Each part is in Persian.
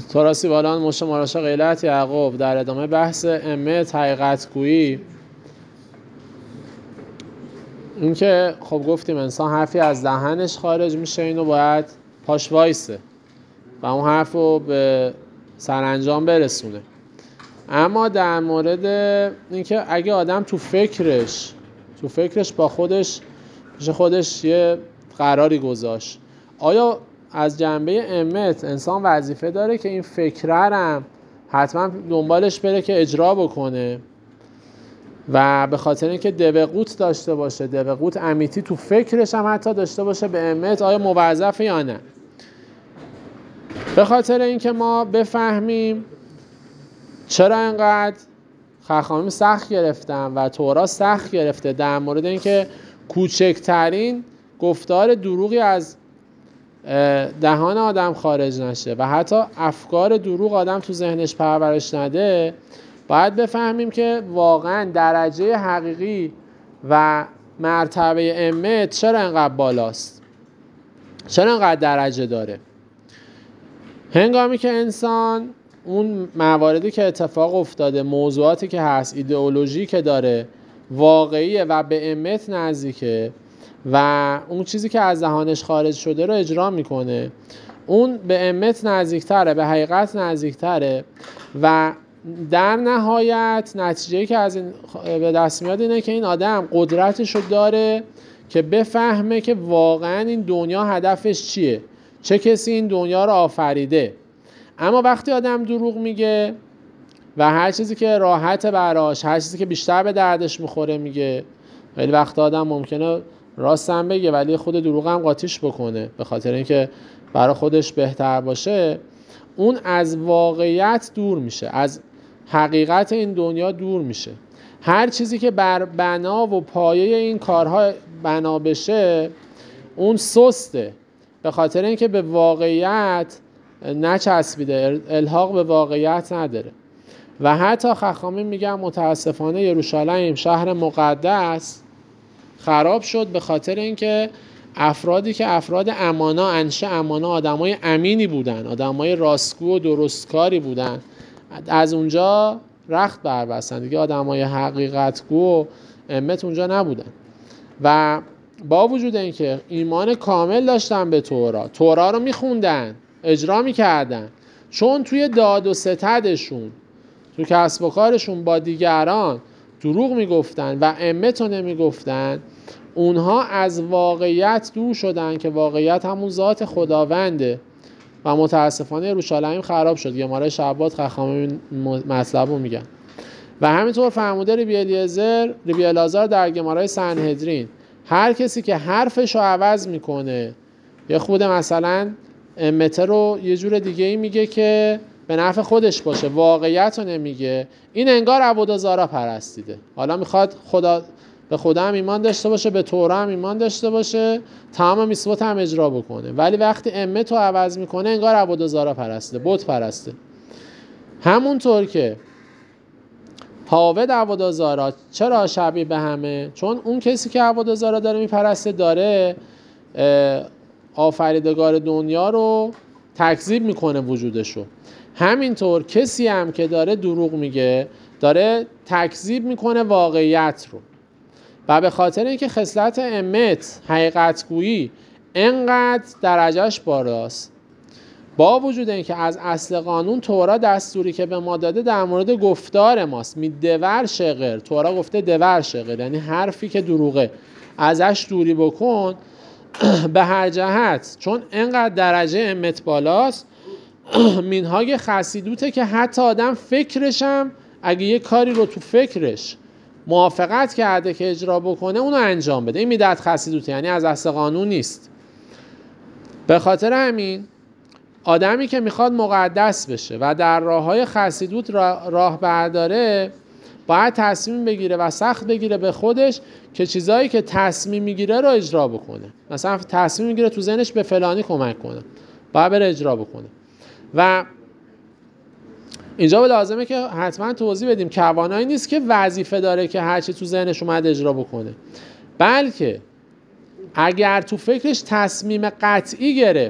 توراسی بالان مشه ماراشا غیلت یعقوب در ادامه بحث امت حقیقت گویی. این که خب گفتیم انسان حرفی از دهنش خارج میشه، اینو باید پاش وایسه و اون حرف رو به سرانجام برسونه. اما در مورد اینکه اگه آدم تو فکرش با خودش پیش خودش یه قراری گذاشت، آیا از جنبه امت انسان وظیفه داره که این فکرم حتما دنبالش بره که اجرا بکنه و به خاطر اینکه دوقوت داشته باشه، دوقوت امیتی تو فکرش هم حتی داشته باشه به امت، آیا موظفه یا نه؟ به خاطر اینکه ما بفهمیم چرا اینقدر خخامی سخت گرفتن و تورا سخت گرفته در مورد اینکه کوچکترین گفتار دروغی از دهان آدم خارج نشه و حتی افکار دروغ آدم تو ذهنش پرورش نده، باید بفهمیم که واقعا درجه حقیقی و مرتبه امت چرا اینقدر بالاست، چرا اینقدر درجه داره. هنگامی که انسان اون مواردی که اتفاق افتاده، موضوعاتی که هست، ایدئولوژی که داره واقعیه و به امت نزدیکه و اون چیزی که از دهانش خارج شده رو اجرا میکنه، اون به امت نزدیکتره، به حقیقت نزدیکتره و در نهایت نتیجه‌ای که از این به دست میاد اینه که این آدم قدرتش رو داره که بفهمه که واقعا این دنیا هدفش چیه، چه کسی این دنیا رو آفریده. اما وقتی آدم دروغ میگه و هر چیزی که راحت براش، هر چیزی که بیشتر به دردش میخوره میگه، خیلی وقت آدم ممکنه راست هم بگه ولی خود دروغ هم قاطیش بکنه به خاطر اینکه برای خودش بهتر باشه، اون از واقعیت دور میشه، از حقیقت این دنیا دور میشه. هر چیزی که بر بنا و پایه این کارها بنا بشه اون سسته، به خاطر اینکه به واقعیت نچسبیده، الحاق به واقعیت نداره. و حتی خخامی میگن متاسفانه یروشالیم شهر مقدس خراب شد به خاطر اینکه افرادی که افراد امانا، انشه امانا، آدمای امینی بودن، آدمای راستگو و درستکاری بودن، از اونجا رخت بربستن دیگه، آدمای حقیقتگو و امت اونجا نبودن. و با وجود اینکه ایمان کامل داشتن به تورا رو میخوندن، اجرا میکردن، چون توی داد و ستدشون، تو کسب و کارشون با دیگران دروغ میگفتن و امت رو نمیگفتن، اونها از واقعیت دور شدن که واقعیت همون ذات خداونده و متاسفانه یروشالیم خراب شد. گمارای شعبات خخامی مطلب رو میگن. و همینطور فرموده ربی الازار در گمارای سنهدرین، هر کسی که حرفش رو عوض میکنه، یه خود مثلا امته رو یه جور دیگه ای میگه که به نفع خودش باشه، واقعیت رو نمیگه، این انگار عبودازارا پرستیده. حالا میخواد به خدا هم ایمان داشته باشه، به تورا هم ایمان داشته باشه، تمام میثوات هم اجرا بکنه، ولی وقتی امت رو عوض میکنه انگار عبودازارا پرسته، بت پرسته. همونطور که حاود عبودازارا چرا شبیه به همه؟ چون اون کسی که عبودازارا داره میپرسته داره آفریدگار دنیا رو تکذیب میکنه، وجودشو. همینطور کسی هم که داره دروغ میگه داره تکذیب میکنه واقعیت رو. و به خاطر اینکه خصلت امت، حقیقت گویی، انقدر درجهش بالاست، با وجود اینکه از اصل قانون تورا دستوری که به ما داده در مورد گفتار ماست، می دور شغر، تورا گفته دور شغر، یعنی حرفی که دروغه ازش دوری بکن. به هر جهت چون انقدر درجه امت بالاست، مینهاگ خسیدوته که حتی آدم فکرشم اگه یه کاری رو تو فکرش موافقت کرده که اجرا بکنه اونو انجام بده. این میدت خسیدوته، یعنی از اصل قانون نیست. به خاطر همین آدمی که میخواد مقدس بشه و در راههای خسیدوت راه برداره، باید تصمیم بگیره و سخت بگیره به خودش که چیزایی که تصمیم میگیره رو اجرا بکنه. مثلا تصمیم میگیره تو ذهنش به فلانی کمک کنه، باید بره اجرا بکنه. و اینجا لازمه که حتما توضیح بدیم کوانایی نیست که وظیفه داره که هرچی تو ذهنش اومد اجرا بکنه، بلکه اگر تو فکرش تصمیم قطعی گرفت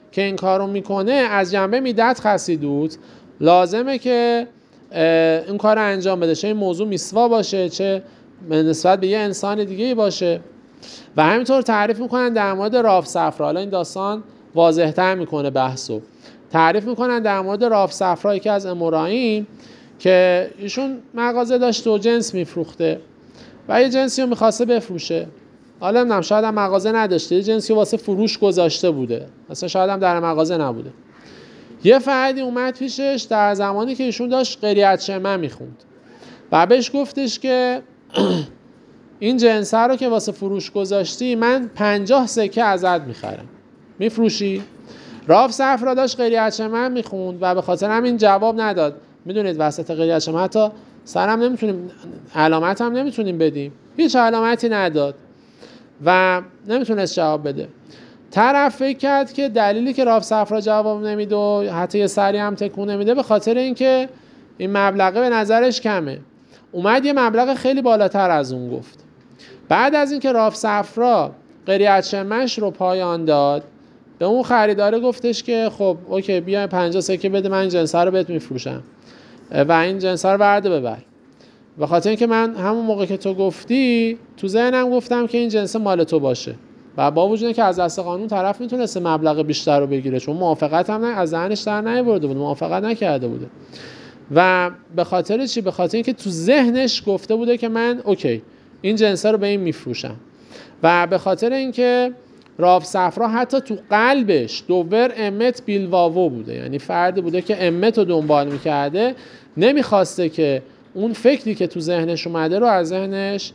که این کارو میکنه از جنبه میدت خسیدوت لازمه که این کار رو انجام بده، چه این موضوع میسوا باشه چه نسبت به یه انسان دیگه باشه. و همینطور تعریف میکنن در مورد راف صفرا. حالا این داستان واضح‌تر میکنه بحثو. تعریف میکنن در مورد راف صفرا که از اموراییم که ایشون مغازه داشته و جنس میفروخته و یه جنسی رو میخواسته بفروشه. حالا نمیدونم شاید هم مغازه نداشته، یه جنسی رو واسه فروش گذاشته بوده، اصلا شاید هم در مغازه نبوده. یه فردی اومد پیشش در زمانی که ایشون داشت قریت شمع میخوند و بهش گفتش که این جنس رو که واسه فروش گذاشتی من 50 سکه ازت میخرم، میفروشی؟ راف صفرا داشت قریت شمع میخوند و به خاطر همین جواب نداد. میدونید وسط قریت شمع حتی سرم نمیتونیم، علامت هم نمیتونیم بدیم، هیچ علامتی نداد و نمیتونست جواب بده. طرف فکر کرد که دلیلی که راف صفرا جواب نمیده و حتی یه سری هم تکون نمیده به خاطر اینکه این مبلغه به نظرش کمه. اومد یه مبلغ خیلی بالاتر از اون گفت. بعد از اینکه راف صفرا قریت شمعش رو پایان داد به اون خریداره گفتش که خب اوکی بیا 50 سکه بده، من این جنس رو بهت میفروشم و این جنس رو برده ببر. به خاطر اینکه من همون موقع که تو گفتی تو ذهنم گفتم که این جنس مال تو باشه و با وجود اینکه از دست قانون طرف میتونسته مبلغ بیشتر رو بگیره چون موافقت هم از ذهنش در نیاورده بود، موافقت نکرده بوده. و به خاطر چی؟ به خاطر اینکه تو ذهنش گفته بوده که من اوکی این جنس رو به این میفروشم. و به خاطر اینکه راف صفرا حتی تو قلبش دوور امت بیلواو بوده، یعنی فردی بوده که امت رو دنبال میکرده، نمیخواسته که اون فکری که تو ذهنش اومده رو از ذهنش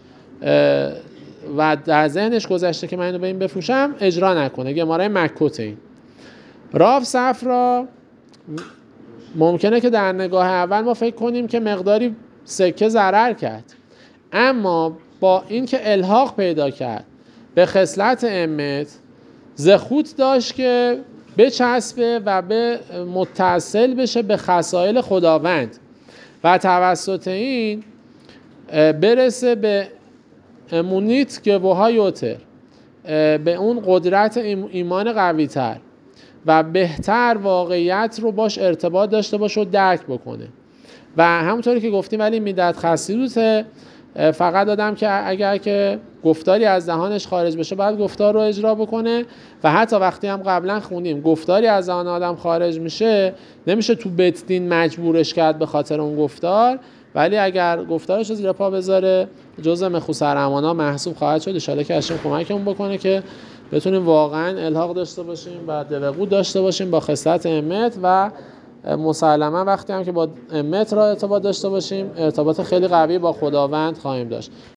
و در ذهنش گذشته که من اینو به این بفروشم اجرا نکنه. گماره مکوت این راف صفرا ممکنه که در نگاه اول ما فکر کنیم که مقداری سکه ضرر کرد، اما با اینکه الحاق پیدا کرد به خصلت امت زخوت داشت که بچسبه و به متصل بشه به خصائل خداوند و توسط این برسه به امونیت گوها یوتر، به اون قدرت ایمان قوی تر و بهتر واقعیت رو باش ارتباط داشته باشه و درک بکنه. و همونطوری که گفتیم ولی میدت خسیدوته، فقط دادم که اگر که گفتاری از دهانش خارج بشه باید گفتار رو اجرا بکنه و حتی وقتی هم قبلا خوندیم گفتاری از دهان آدم خارج میشه نمیشه تو بیت دین مجبورش کرد به خاطر اون گفتار، ولی اگر گفتارش رو زیر پا بذاره جزء مخوص ارمانا محسوب خواهد شد. ان شاءالله که اشم کمکمون بکنه که بتونیم واقعا الحاق داشته باشیم و دوقود داشته باشیم با خصلت امت و مسلما وقتی هم که با امت را ارتباط داشته باشیم ارتباط خیلی قوی با خداوند خواهیم داشت.